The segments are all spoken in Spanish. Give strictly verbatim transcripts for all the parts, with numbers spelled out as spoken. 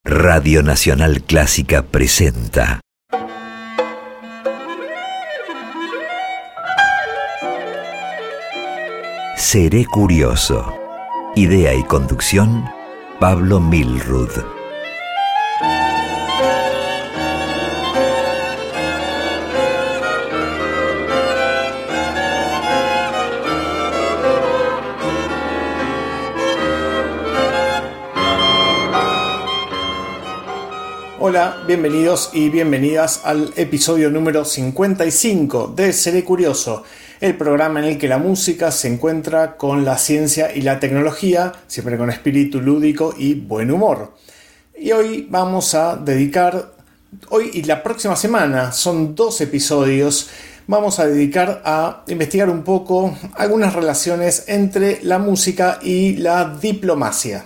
Radio Nacional Clásica presenta Seré Curioso. Idea y conducción, Pablo Milrud. Hola, bienvenidos y bienvenidas al episodio número cincuenta y cinco de Seré Curioso, el programa en el que la música se encuentra con la ciencia y la tecnología, siempre con espíritu lúdico y buen humor. Y hoy vamos a dedicar, hoy y la próxima semana, son dos episodios, vamos a dedicar a investigar un poco algunas relaciones entre la música y la diplomacia.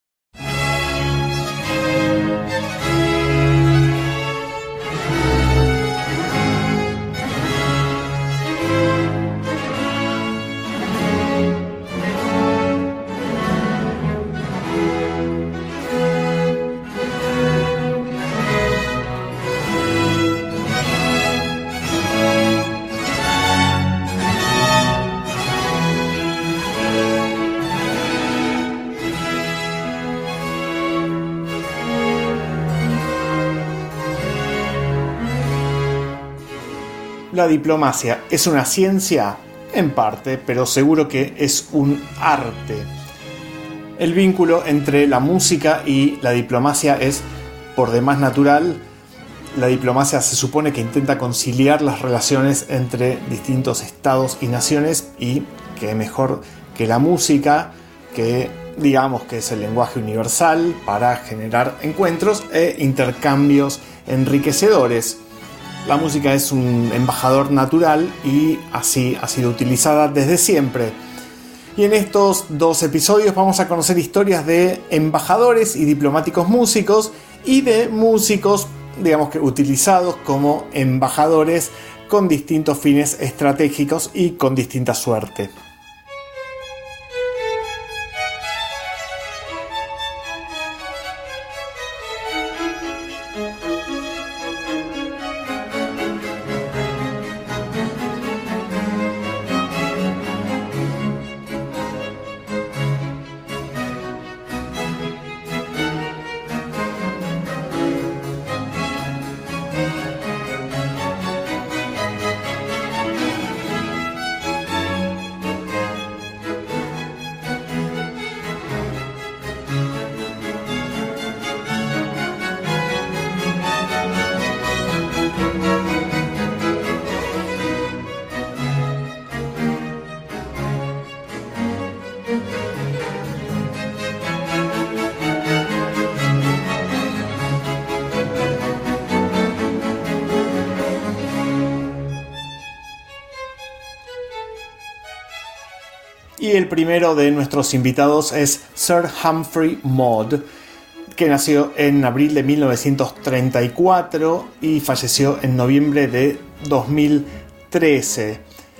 La diplomacia es una ciencia, en parte, pero seguro que es un arte. El vínculo entre la música y la diplomacia es por demás natural. La diplomacia se supone que intenta conciliar las relaciones entre distintos estados y naciones, y que mejor que la música, que digamos que es el lenguaje universal para generar encuentros e intercambios enriquecedores. La música es un embajador natural y así ha sido utilizada desde siempre. Y en estos dos episodios vamos a conocer historias de embajadores y diplomáticos músicos y de músicos, digamos que utilizados como embajadores con distintos fines estratégicos y con distinta suerte. Y el primero de nuestros invitados es Sir Humphrey Maude, que nació en abril de mil novecientos treinta y cuatro y falleció en noviembre de dos mil trece.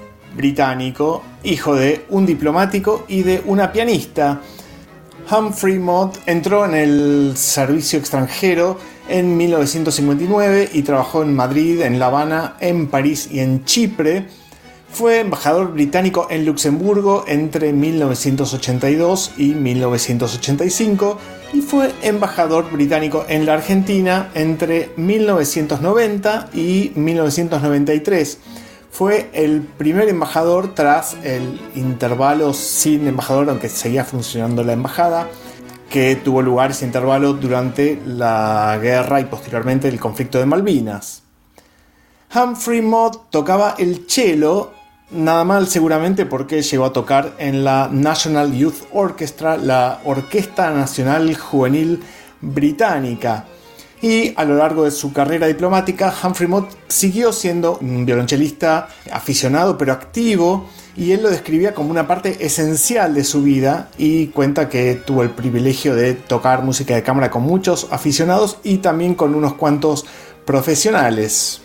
Británico, hijo de un diplomático y de una pianista. Humphrey Maude entró en el servicio extranjero en mil novecientos cincuenta y nueve y trabajó en Madrid, en La Habana, en París y en Chipre. Fue embajador británico en Luxemburgo entre mil novecientos ochenta y dos y mil novecientos ochenta y cinco y fue embajador británico en la Argentina entre mil novecientos noventa y mil novecientos noventa y tres. Fue el primer embajador tras el intervalo sin embajador, aunque seguía funcionando la embajada, que tuvo lugar ese intervalo durante la guerra y posteriormente el conflicto de Malvinas. Humphrey Maude tocaba el cello. Nada mal seguramente porque llegó a tocar en la National Youth Orchestra, la Orquesta Nacional Juvenil Británica. Y a lo largo de su carrera diplomática, Humphrey Maude siguió siendo un violonchelista aficionado pero activo, y él lo describía como una parte esencial de su vida, y cuenta que tuvo el privilegio de tocar música de cámara con muchos aficionados y también con unos cuantos profesionales.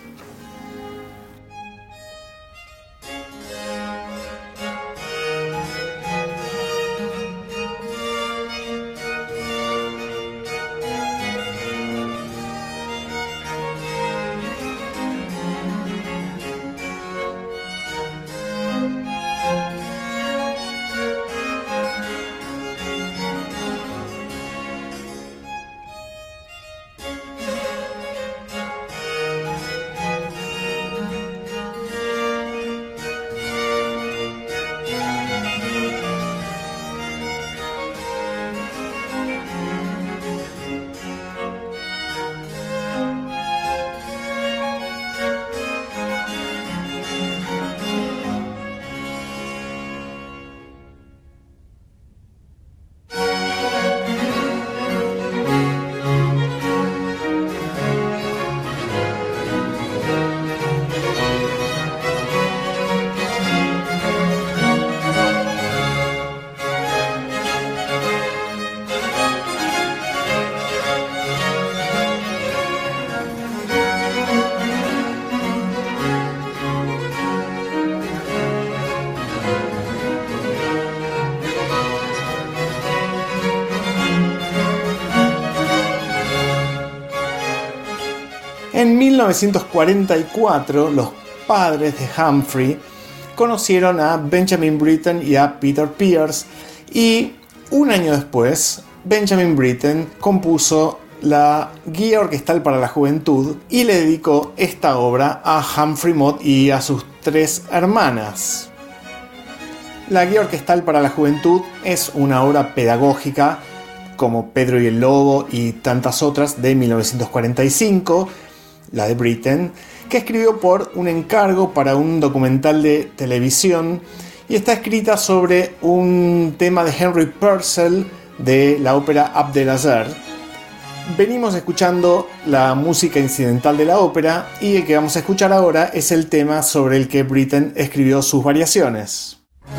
En mil novecientos cuarenta y cuatro, los padres de Humphrey conocieron a Benjamin Britten y a Peter Pierce, y un año después, Benjamin Britten compuso la Guía Orquestal para la Juventud y le dedicó esta obra a Humphrey Maude y a sus tres hermanas. La Guía Orquestal para la Juventud es una obra pedagógica como Pedro y el Lobo y tantas otras de mil novecientos cuarenta y cinco, la de Britten, que escribió por un encargo para un documental de televisión y está escrita sobre un tema de Henry Purcell de la ópera Abdelaziz. Venimos escuchando la música incidental de la ópera y el que vamos a escuchar ahora es el tema sobre el que Britten escribió sus variaciones.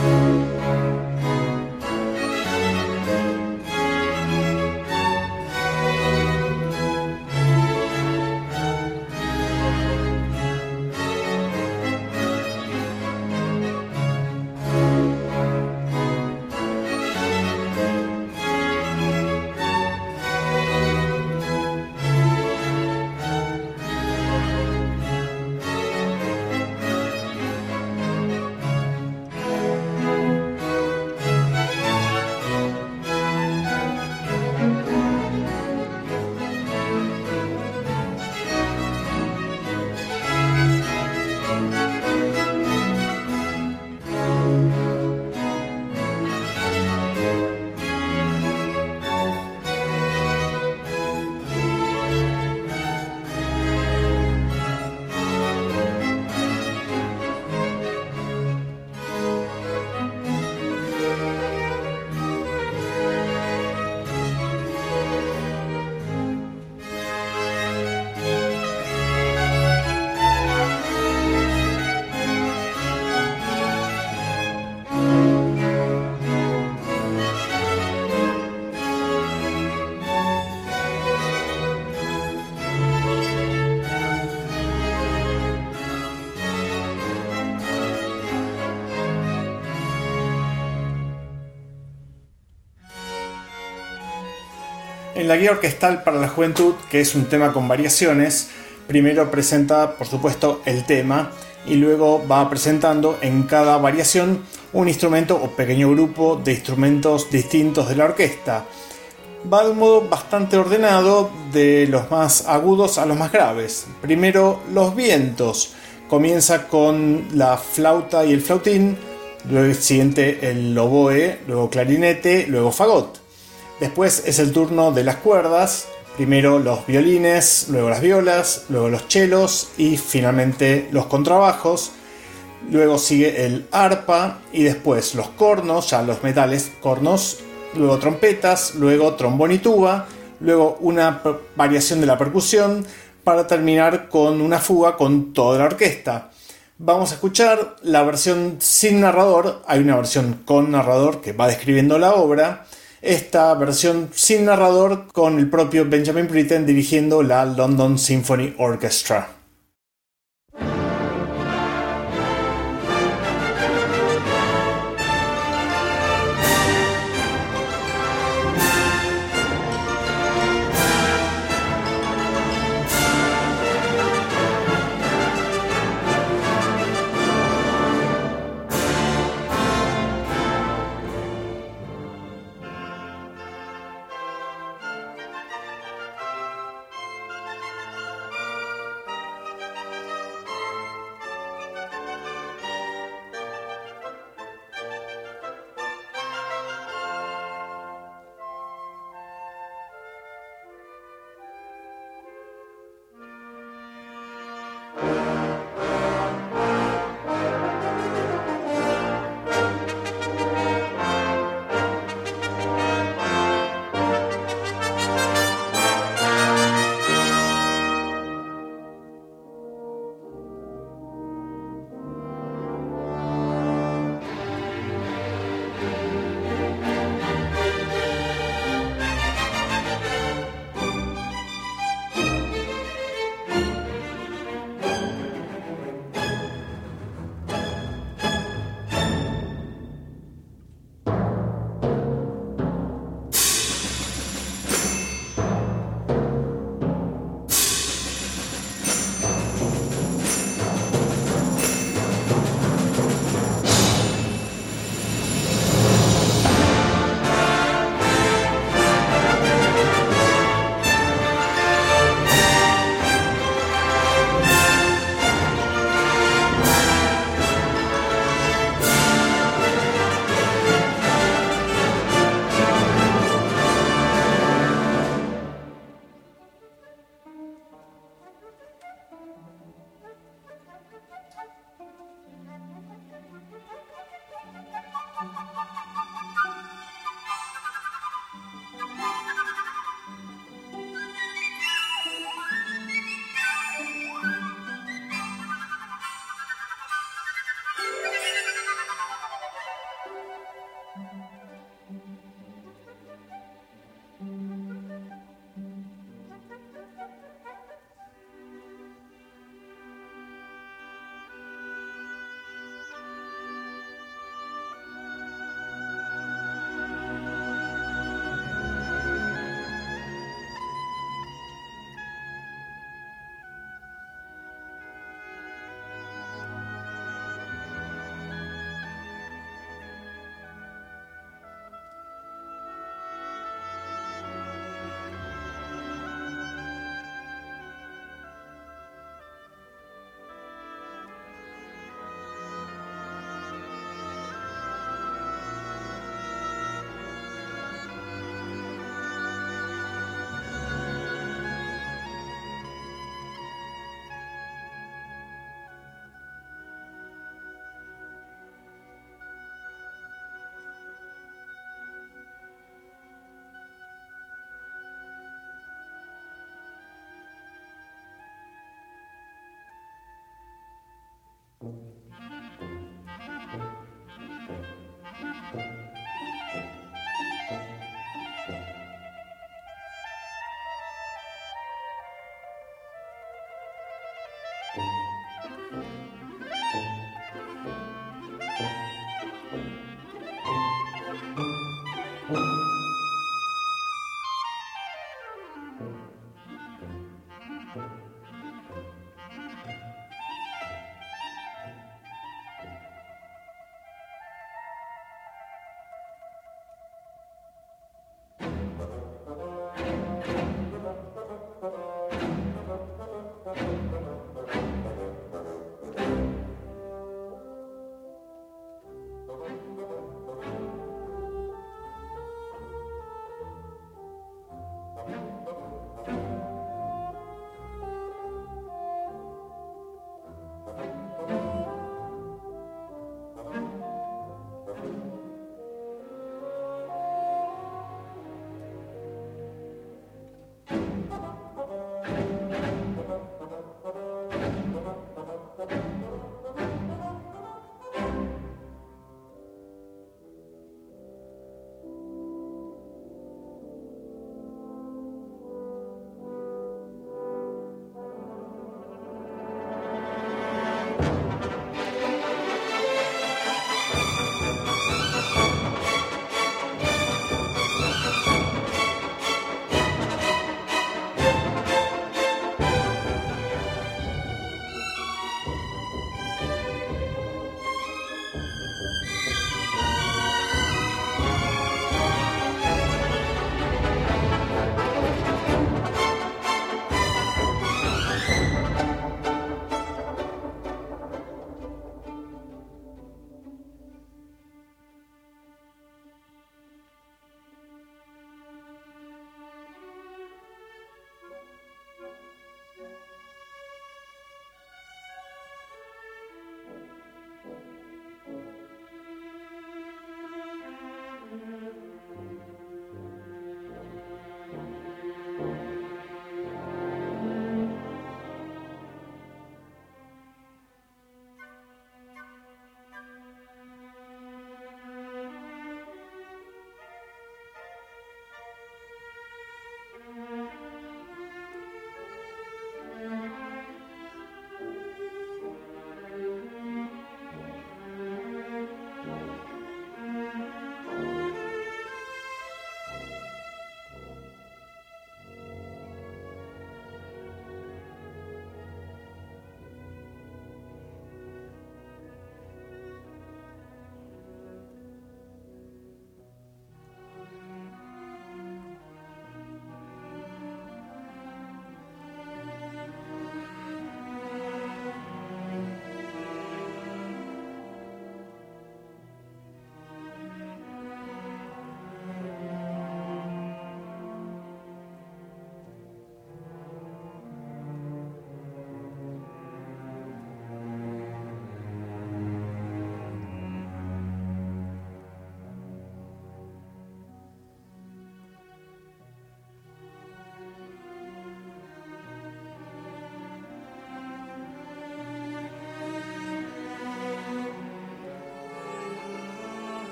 En la Guía Orquestal para la Juventud, que es un tema con variaciones, primero presenta, por supuesto, el tema y luego va presentando en cada variación un instrumento o pequeño grupo de instrumentos distintos de la orquesta. Va de un modo bastante ordenado, de los más agudos a los más graves. Primero, los vientos. Comienza con la flauta y el flautín, luego el siguiente el oboe, luego clarinete, luego fagot. Después es el turno de las cuerdas, primero los violines, luego las violas, luego los chelos y finalmente los contrabajos. Luego sigue el arpa y después los cornos, ya los metales, cornos, luego trompetas, luego trombón y tuba, luego una variación de la percusión para terminar con una fuga con toda la orquesta. Vamos a escuchar la versión sin narrador, hay una versión con narrador que va describiendo la obra. Esta versión sin narrador con el propio Benjamin Britten dirigiendo la London Symphony Orchestra.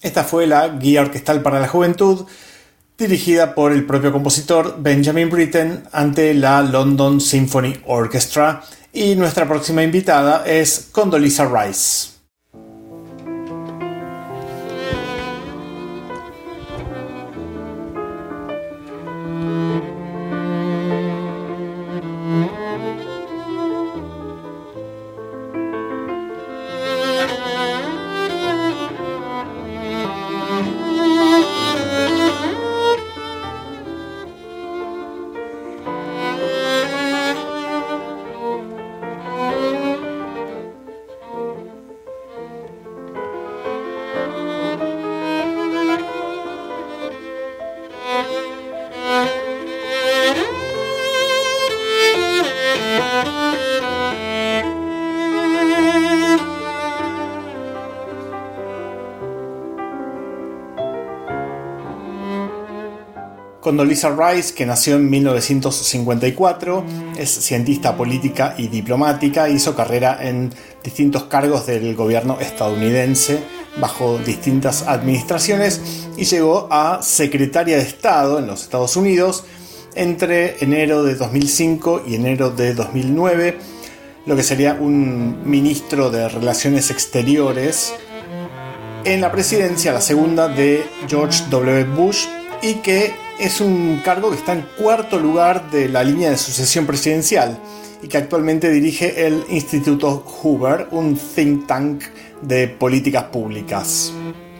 Esta fue la Guía Orquestal para la Juventud, dirigida por el propio compositor Benjamin Britten ante la London Symphony Orchestra, y nuestra próxima invitada es Condoleezza Rice. Condoleezza Rice, que nació en mil novecientos cincuenta y cuatro, es cientista política y diplomática, hizo carrera en distintos cargos del gobierno estadounidense bajo distintas administraciones y llegó a secretaria de Estado en los Estados Unidos entre enero de dos mil cinco y enero de dos mil nueve, lo que sería un ministro de Relaciones Exteriores en la presidencia, la segunda de George doble u Bush, y que es un cargo que está en cuarto lugar de la línea de sucesión presidencial y que actualmente dirige el Instituto Hoover, un think tank de políticas públicas.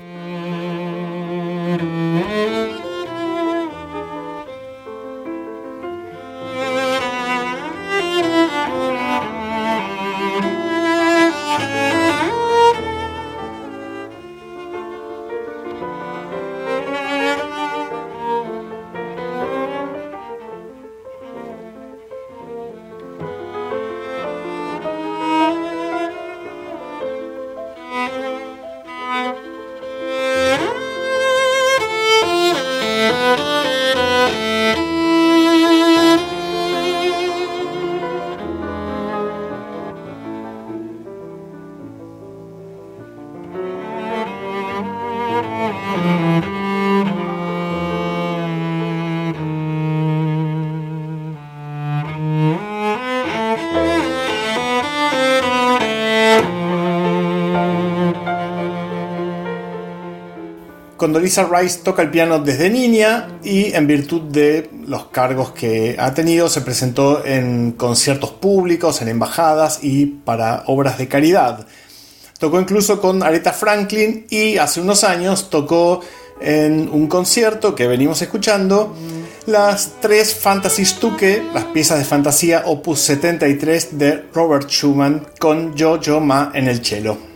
Condoleezza Rice toca el piano desde niña y, en virtud de los cargos que ha tenido, se presentó en conciertos públicos, en embajadas y para obras de caridad. Tocó incluso con Aretha Franklin y hace unos años tocó en un concierto que venimos escuchando las tres Fantasy Stücke, las piezas de fantasía opus setenta y tres de Robert Schumann, con Yo-Yo Ma en el cello.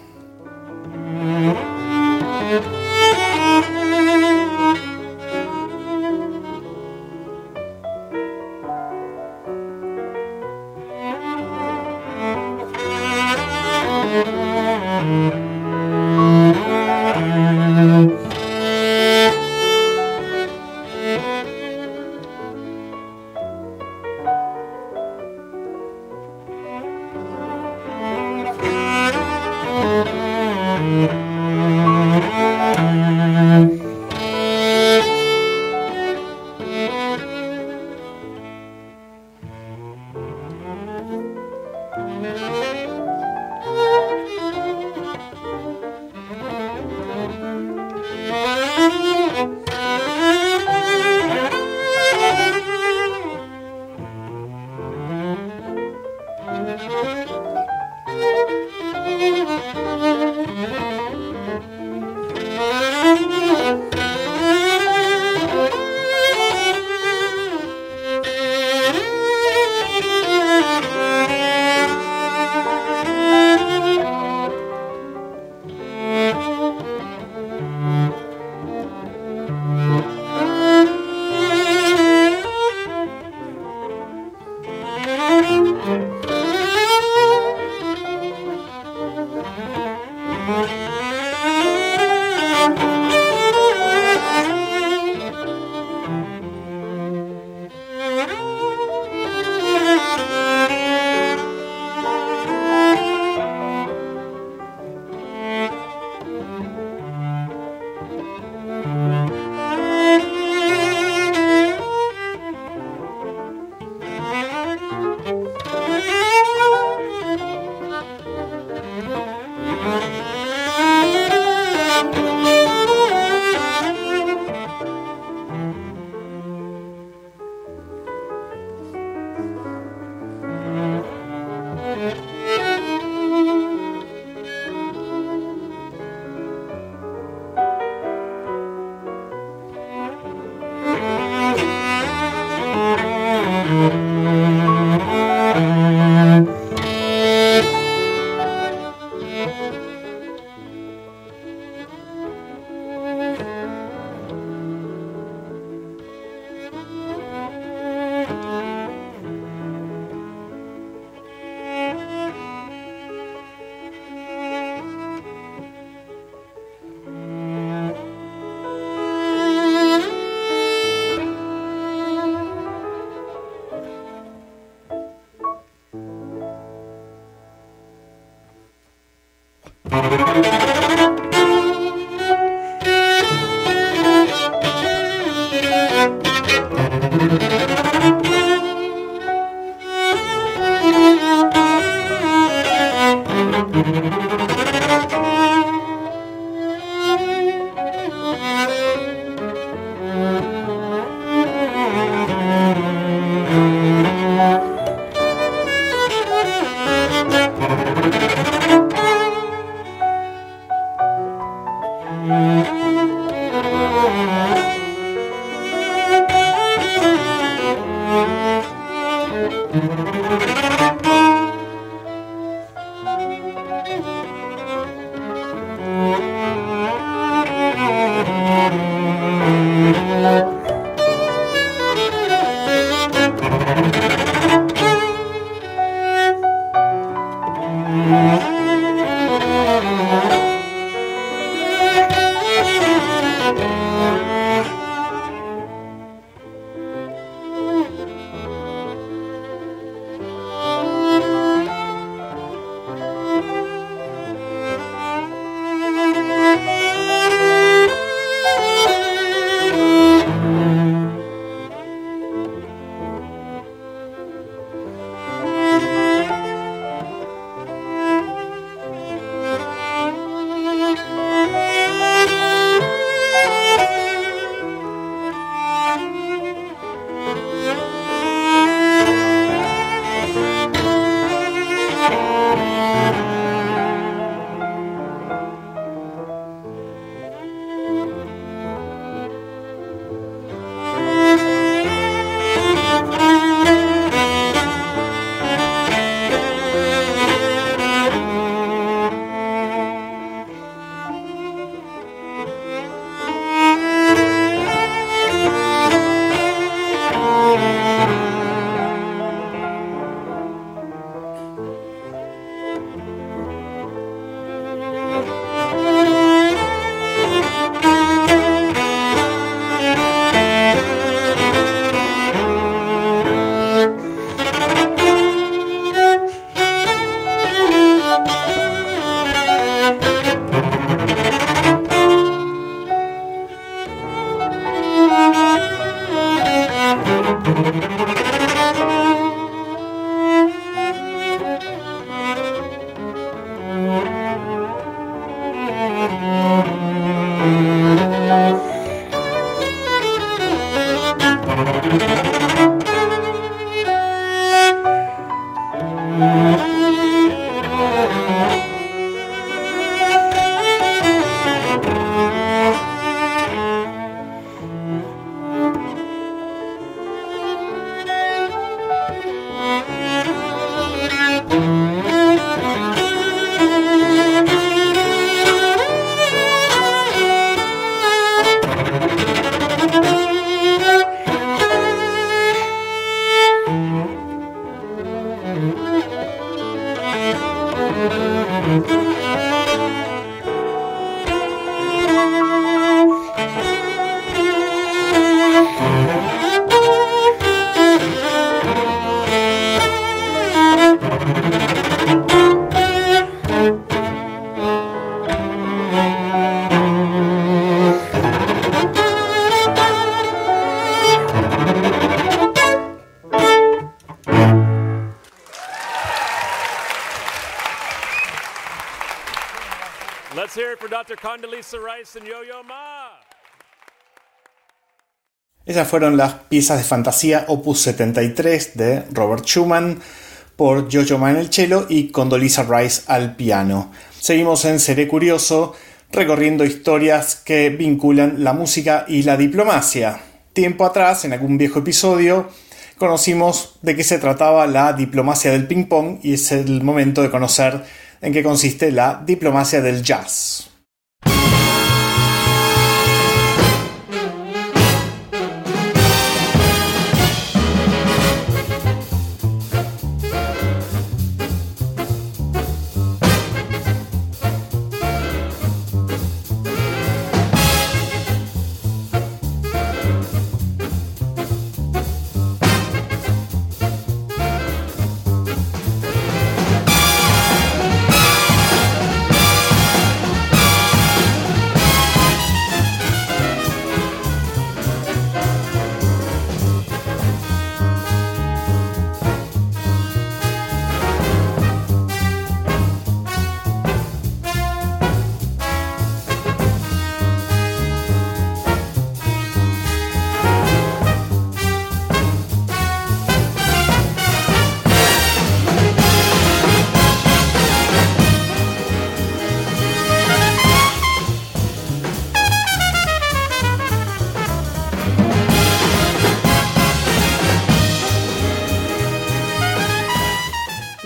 Let's hear it for doctor Condoleezza Rice and Yo-Yo Ma. Esas fueron las piezas de fantasía opus setenta y tres de Robert Schumann por Yo-Yo Ma en el cello y Condoleezza Rice al piano. Seguimos en Seré Curioso recorriendo historias que vinculan la música y la diplomacia. Tiempo atrás, en algún viejo episodio, conocimos de qué se trataba la diplomacia del ping-pong y es el momento de conocer en qué consiste la diplomacia del jazz.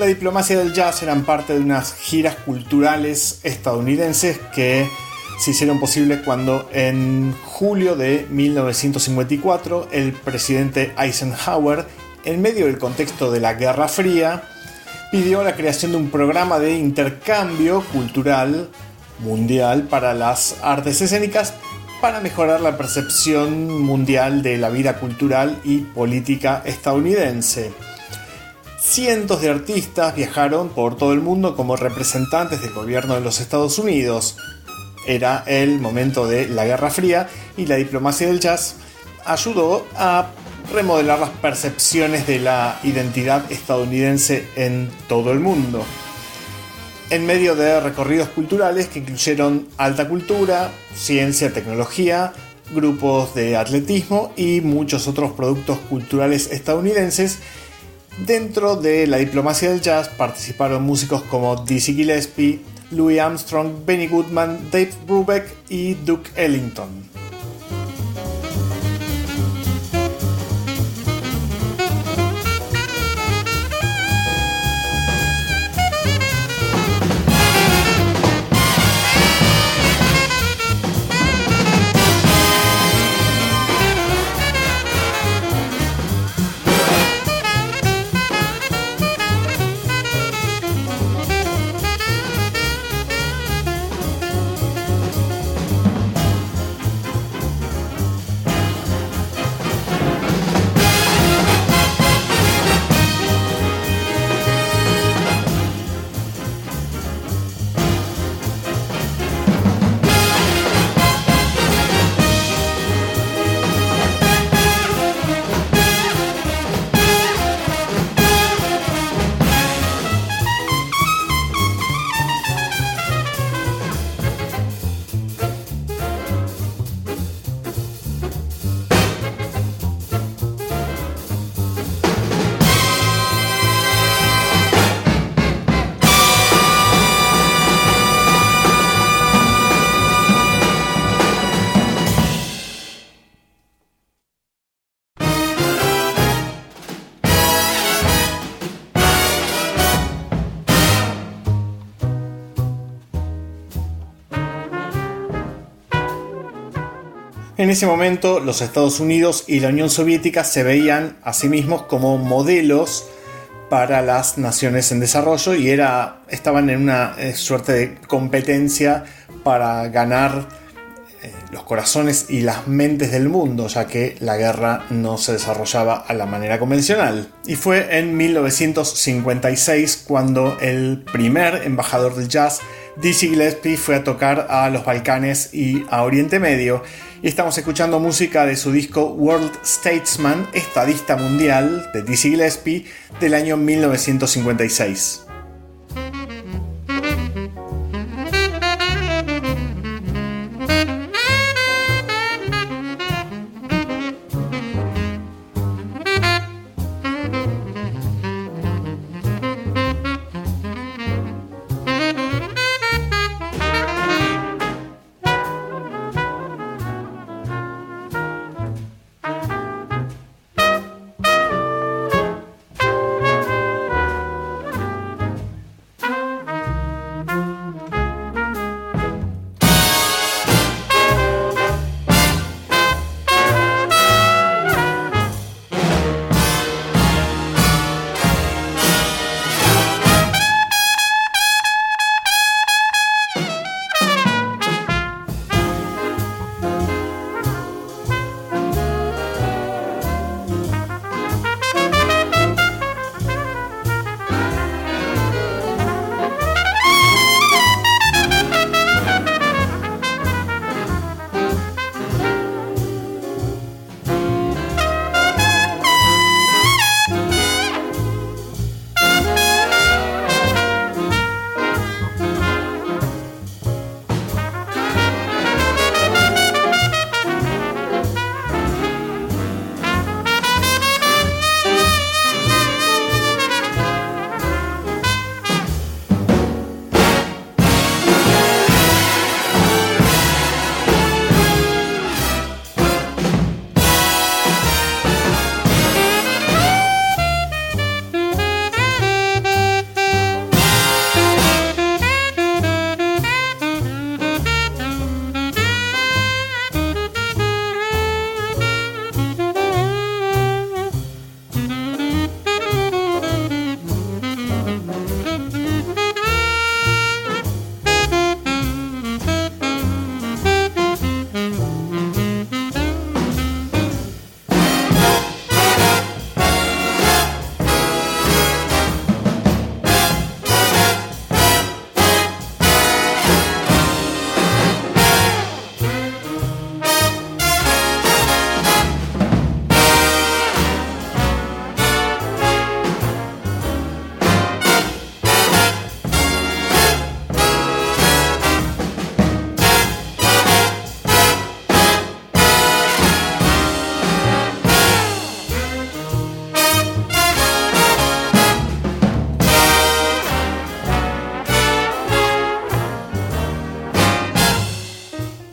La diplomacia del jazz eran parte de unas giras culturales estadounidenses que se hicieron posibles cuando en julio de mil novecientos cincuenta y cuatro el presidente Eisenhower, en medio del contexto de la Guerra Fría, pidió la creación de un programa de intercambio cultural mundial para las artes escénicas para mejorar la percepción mundial de la vida cultural y política estadounidense. Cientos de artistas viajaron por todo el mundo como representantes del gobierno de los Estados Unidos. Era el momento de la Guerra Fría y la diplomacia del jazz ayudó a remodelar las percepciones de la identidad estadounidense en todo el mundo. En medio de recorridos culturales que incluyeron alta cultura, ciencia, tecnología, grupos de atletismo y muchos otros productos culturales estadounidenses, dentro de la diplomacia del jazz participaron músicos como Dizzy Gillespie, Louis Armstrong, Benny Goodman, Dave Brubeck y Duke Ellington. En ese momento, los Estados Unidos y la Unión Soviética se veían a sí mismos como modelos para las naciones en desarrollo y era, estaban en una eh, suerte de competencia para ganar eh, los corazones y las mentes del mundo, ya que la guerra no se desarrollaba a la manera convencional. Y fue en mil novecientos cincuenta y seis cuando el primer embajador del jazz, Dizzy Gillespie, fue a tocar a los Balcanes y a Oriente Medio. Y estamos escuchando música de su disco World Statesman, estadista mundial, de Dizzy Gillespie, del año mil novecientos cincuenta y seis.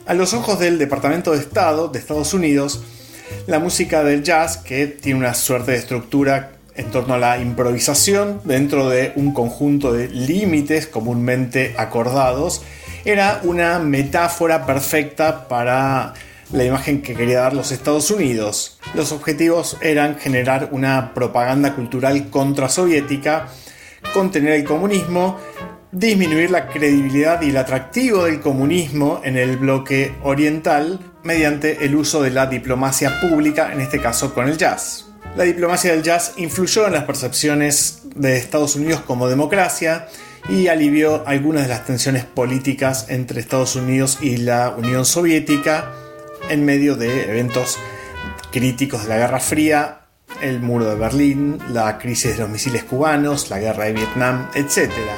A los ojos del Departamento de Estado de Estados Unidos, la música del jazz, que tiene una suerte de estructura en torno a la improvisación dentro de un conjunto de límites comúnmente acordados, era una metáfora perfecta para la imagen que quería dar los Estados Unidos. Los objetivos eran generar una propaganda cultural contrasoviética, contener el comunismo, disminuir la credibilidad y el atractivo del comunismo en el bloque oriental mediante el uso de la diplomacia pública, en este caso con el jazz. La diplomacia del jazz influyó en las percepciones de Estados Unidos como democracia y alivió algunas de las tensiones políticas entre Estados Unidos y la Unión Soviética en medio de eventos críticos de la Guerra Fría, el muro de Berlín, la crisis de los misiles cubanos, la guerra de Vietnam, etcétera.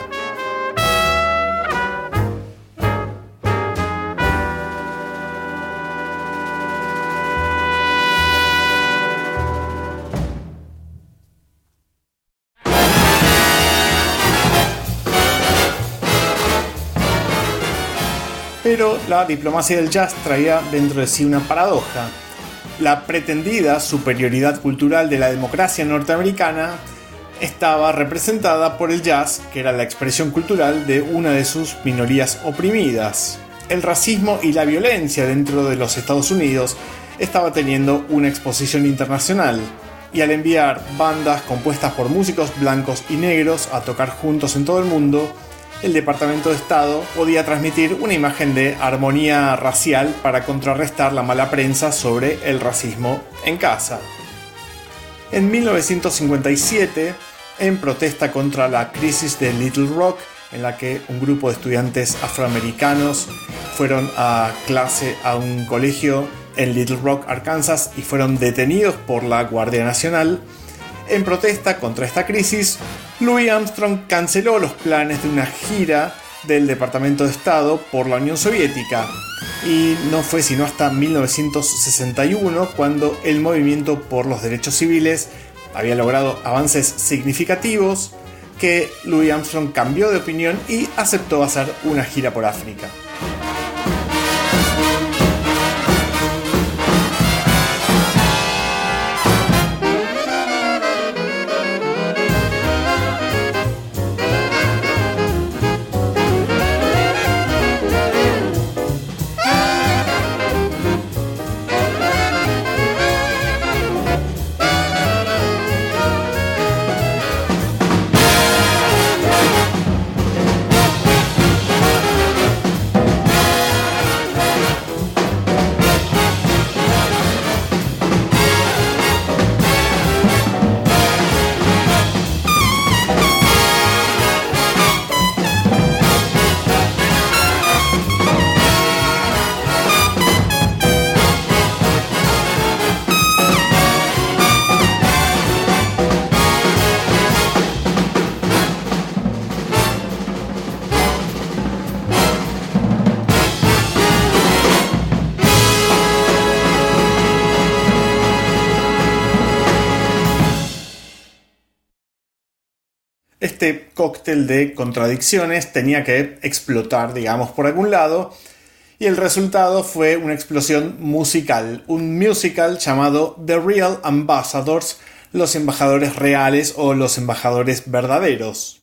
Pero la diplomacia del jazz traía dentro de sí una paradoja. La pretendida superioridad cultural de la democracia norteamericana estaba representada por el jazz, que era la expresión cultural de una de sus minorías oprimidas. El racismo y la violencia dentro de los Estados Unidos estaba teniendo una exposición internacional, y al enviar bandas compuestas por músicos blancos y negros a tocar juntos en todo el mundo, el Departamento de Estado podía transmitir una imagen de armonía racial para contrarrestar la mala prensa sobre el racismo en casa. En mil novecientos cincuenta y siete, en protesta contra la crisis de Little Rock, en la que un grupo de estudiantes afroamericanos fueron a clase a un colegio en Little Rock, Arkansas, y fueron detenidos por la Guardia Nacional, en protesta contra esta crisis, Louis Armstrong canceló los planes de una gira del Departamento de Estado por la Unión Soviética, y no fue sino hasta mil novecientos sesenta y uno cuando el movimiento por los derechos civiles había logrado avances significativos que Louis Armstrong cambió de opinión y aceptó hacer una gira por África. Este cóctel de contradicciones tenía que explotar, digamos, por algún lado, y el resultado fue una explosión musical, un musical llamado The Real Ambassadors, los embajadores reales o los embajadores verdaderos.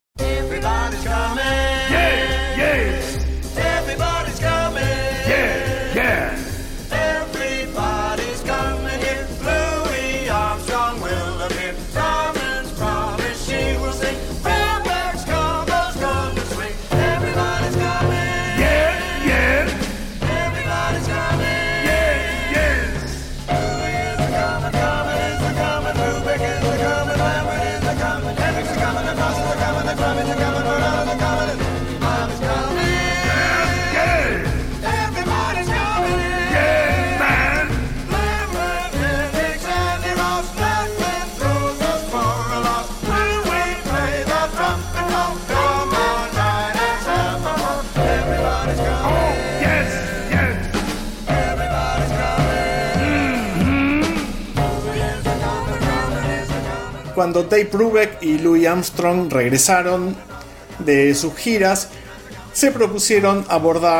Cuando Dave Brubeck y Louis Armstrong regresaron de sus giras, se propusieron abordar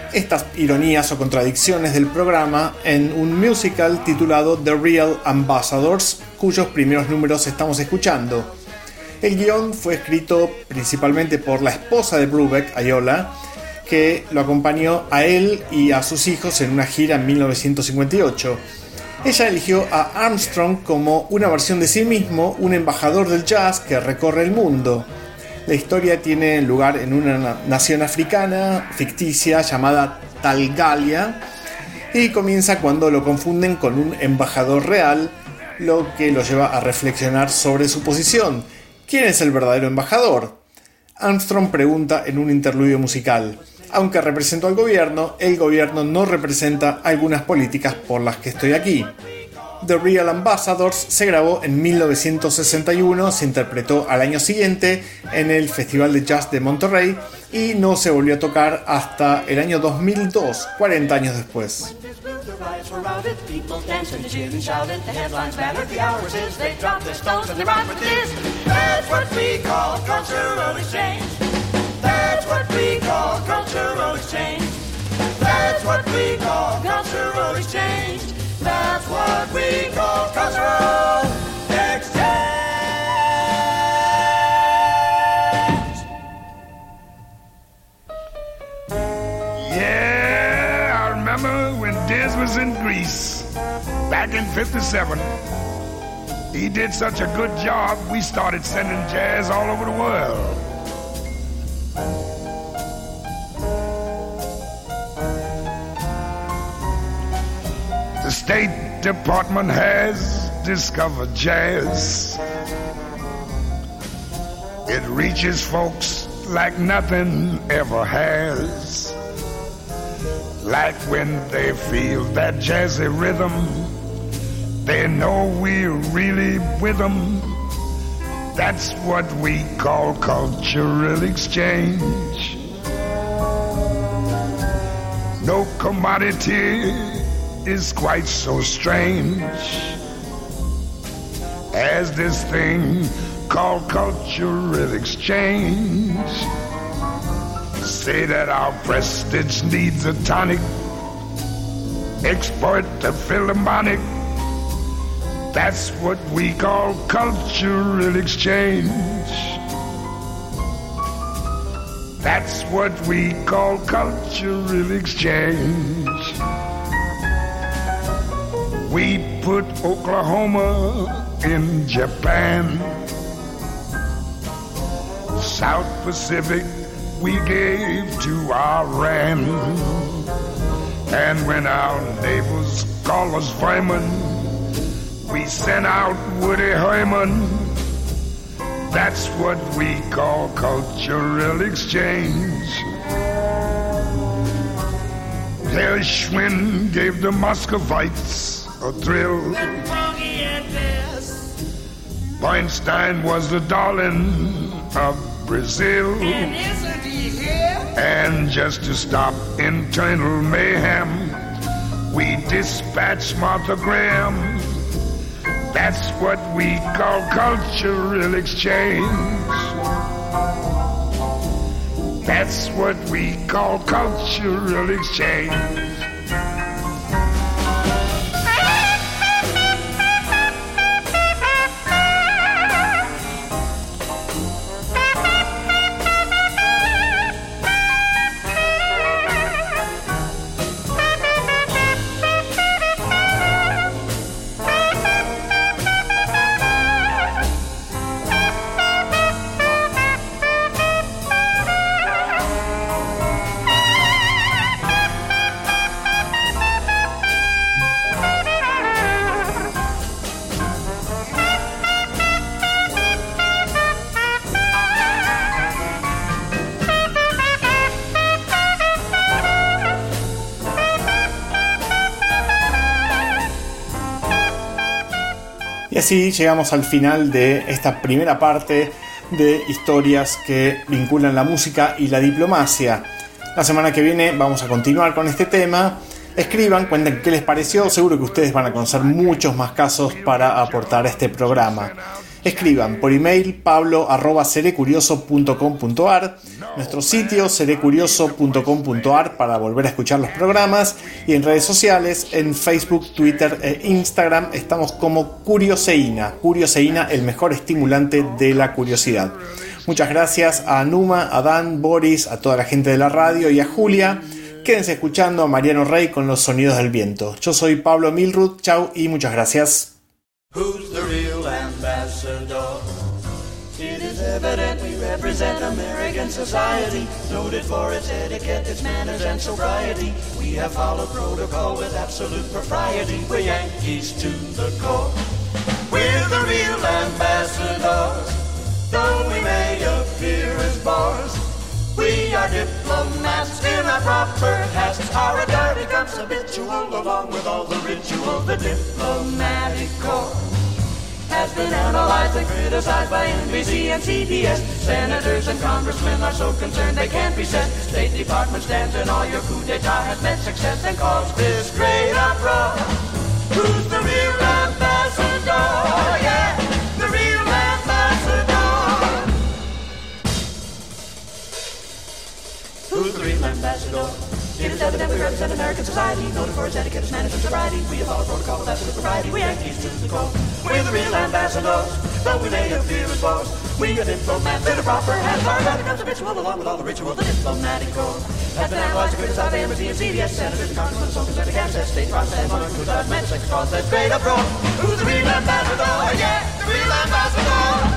estas ironías o contradicciones del programa en un musical titulado The Real Ambassadors, cuyos primeros números estamos escuchando. El guión fue escrito principalmente por la esposa de Brubeck, Ayola, que lo acompañó a él y a sus hijos en una gira en mil novecientos cincuenta y ocho. Ella eligió a Armstrong como una versión de sí mismo, un embajador del jazz que recorre el mundo. La historia tiene lugar en una nación africana ficticia llamada Talgalia y comienza cuando lo confunden con un embajador real, lo que lo lleva a reflexionar sobre su posición. ¿Quién es el verdadero embajador? Armstrong pregunta en un interludio musical. Aunque represento al gobierno, el gobierno no representa algunas políticas por las que estoy aquí. The Real Ambassadors se grabó en mil novecientos sesenta y uno, se interpretó al año siguiente en el Festival de Jazz de Monterrey y no se volvió a tocar hasta el año dos mil dos, cuarenta años después. That's what we call cultural exchange. That's what we call cultural exchange. That's what we call cultural exchange. Yeah, I remember when Diz was in Greece back in fifty-seven. He did such a good job, we started sending jazz all over the world. The State Department has discovered jazz. It reaches folks like nothing ever has. Like when they feel that jazzy rhythm, they know we're really with them. That's what we call cultural exchange. No commodity is quite so strange as this thing called cultural exchange. Say that our prestige needs a tonic, export the Philharmonic. That's what we call cultural exchange. That's what we call cultural exchange. We put Oklahoma in Japan. South Pacific we gave to Iran. And when our neighbors call us vermin, we send out Woody Herman. That's what we call cultural exchange. Gershwin gave the Muscovites a thrill. Weinstein was the darling of Brazil. And isn't he here? And just to stop internal mayhem, we dispatched Martha Graham. That's what we call cultural exchange. That's what we call cultural exchange. Y así llegamos al final de esta primera parte de historias que vinculan la música y la diplomacia. La semana que viene vamos a continuar con este tema. Escriban, cuenten qué les pareció. Seguro que ustedes van a conocer muchos más casos para aportar a este programa. Escriban por email pablo arroba serecurioso punto com punto ar. nuestro sitio seré curioso punto com punto a r para volver a escuchar los programas, y en redes sociales, en Facebook, Twitter e Instagram estamos como Curioseína. Curioseína, el mejor estimulante de la curiosidad. Muchas gracias a Numa, a Dan, Boris, a toda la gente de la radio y a Julia. Quédense escuchando a Mariano Rey con los sonidos del viento. Yo soy Pablo Milrud, chau y muchas gracias. Who's the real ambassador? It is evident we represent American society, noted for its etiquette, its manners and sobriety. We have followed protocol with absolute propriety. We're Yankees to the core. We're the real ambassadors, though we may appear as bores. We are diplomats in our proper hats. Our attire becomes habitual along with all the ritual. The diplomatic corps has been analyzed and criticized by N B C and C B S. Senators and congressmen are so concerned they can't be sent. State Department stands and all your coup d'etat has met success and caused this great uproar. Who's the real ambassador? Yeah, the real ambassador. Who's the real ambassador? It is evident we represent American society, noted for its etiquette, its manners and sobriety. We have followed protocol with absolute propriety. We Yankees to the core. We're the real ambassadors, though we may appear as bores. We are diplomats in a proper hands. Our attire becomes habitual along with all the ritual. The diplomatic corps has been analyzed and criticized by N B C and C B S. Senators and congressmen, so concerned they can't set state process. Monarch who does meant sex cause that great uproar. Who's the real ambassador? Yeah, the real ambassador.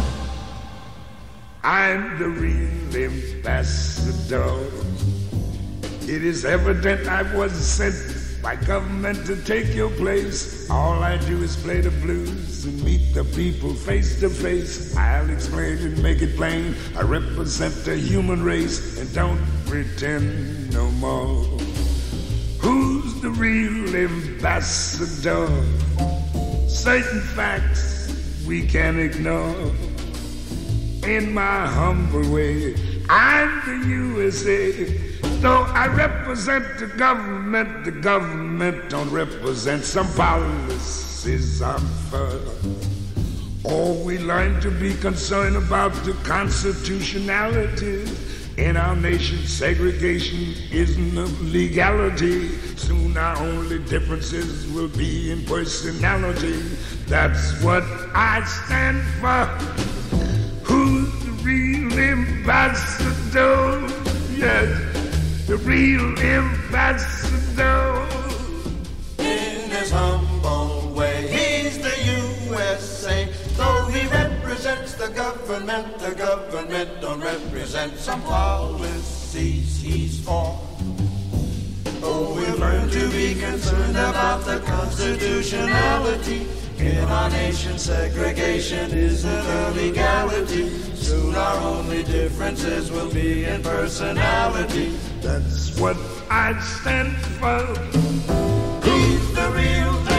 I'm the real ambassador. It is evident I was sent by government to take your place. All I do is play the blues and meet the people face to face. I'll explain and make it plain. I represent the human race and don't pretend no more. Who's the real ambassador? Certain facts we can ignore. In my humble way, I'm the U S A. Though I represent the government, the government don't represent some policies I'm for. Oh, we learn to be concerned about the constitutionality. In our nation, segregation isn't a legality. Soon our only differences will be in personality. That's what I stand for. Who's the real ambassador? Yes, the real ambassador. In his humble way, he's the U S A. Though he represents the government, the government don't represent some policies he's for. Oh, we've learned to be concerned about the constitutionality. In our nation, segregation isn't a legality. Soon our only differences will be in personality. That's what I stand for. He's the real